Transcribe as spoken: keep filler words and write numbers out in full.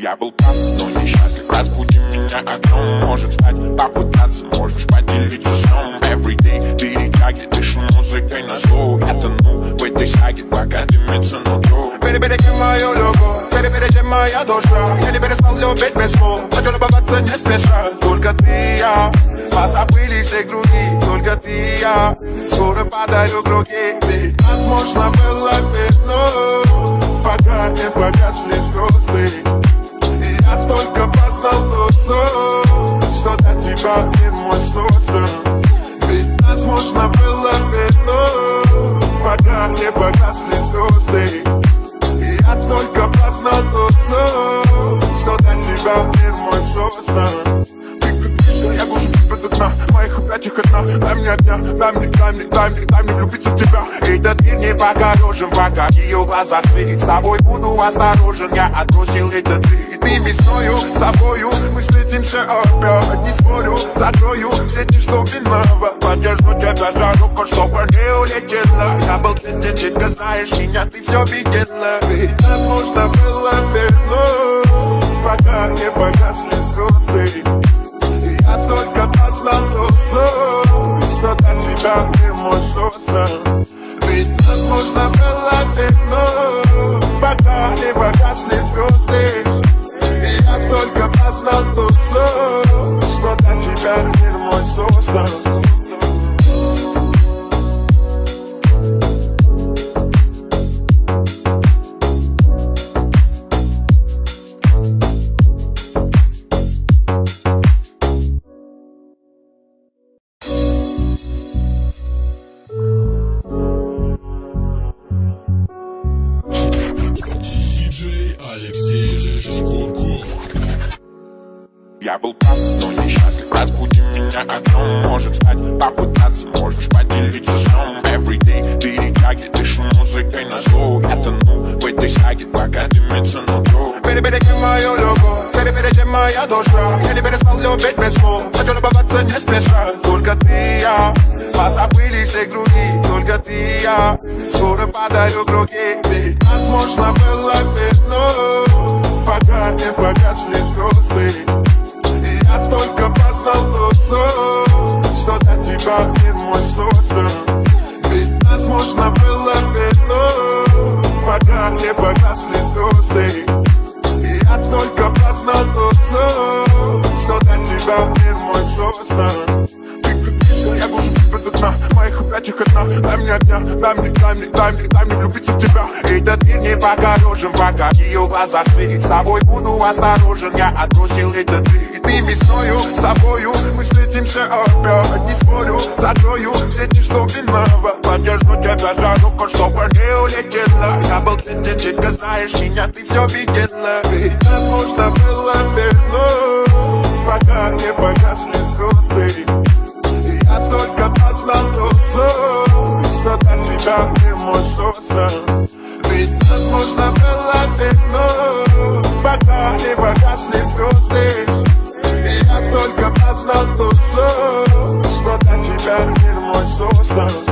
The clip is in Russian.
Я был прав, но несчастлив. Разбуди меня огнем, может стать, попытаться. Можешь поделиться сном. Everyday перетяги, дышу музыкой на зло. Я тону в этой саге, пока дымится нутро. Переберите мою любовь, переберите моя душа. Я не перестал любить без слов, хочу любоваться не спеша. Только ты и я, позабыли все круги. Только ты и я, скоро подарю круги. Ведь возможно было вернуть, пока не погасли звезды. И я только познал тот сон, что для тебя мир мой создан. Ведь возможно было вернуть, пока не погасли звезды. И я только познал тот сон, что для тебя мир мой создан. Я буду до дна, моих объятиях одна. Дай мне огня, дай мне, дай мне, дай мне, дай мне влюбиться в тебя. Этот мир не покорежен, пока в ее глазах светит. С тобой буду осторожен, я отбросил этот трик. Ты весною, с тобою мы встретимся опять. Не спорю, закрою сети, что виноват. Подержу тебя за руку, чтобы не улетела. Я был честен, четко знаешь меня, ты все видела. Ведь нам можно было вернуть, пока не погасли звезды. Я только познал тот сон, что для тебя мир мой создан. Ведь возможно было вернуть, пока не погасли звезды. И я только познал тот сон, что для тебя мир мой создан. Я был прав, но несчастлив. Разбуди меня огнем, может стать, попытаться. Можешь поделиться сном. Everyday перетяги, дышу музыкой на зло. Я тону в этой саге, пока дымится нутро. Переберите мою любовь, переберите моя душа. Я не перестал любить без слов, хочу любоваться не спеша. Только ты и я, позабыли все круги. Только ты и я, скоро подарю круги. Ведь возможно было вернуть, пока не погасли звезды. И я только познал тот сон, что для тебя мир мой создан. Ведь возможно было вернуть, пока не погасли звезды. И я только познал тот сон, что для тебя мир мой создан. Я буду до дна, моих объятиях одна. Дай мне огня, дай мне, дай мне, дай мне, дай мне влюбиться в тебя. Этот мир не покорежен, пока в ее глазах светит. С тобой буду осторожен, я отбросил этот трик. Ты весною, с тобою мы встретимся опять. Не спорю, закрою сети, что виноват. Подержу тебя за руку, чтобы не улетела. Я был честен, четко знаешь меня, ты все видела. Ведь возможно было вернуть, пока не погасли звезды. Я только познал тот сон, что для тебя мир мой создан. Ведь возможно было вернуть, пока не погасли звезды. И я только познал тот сон, что для тебя мир мой создан.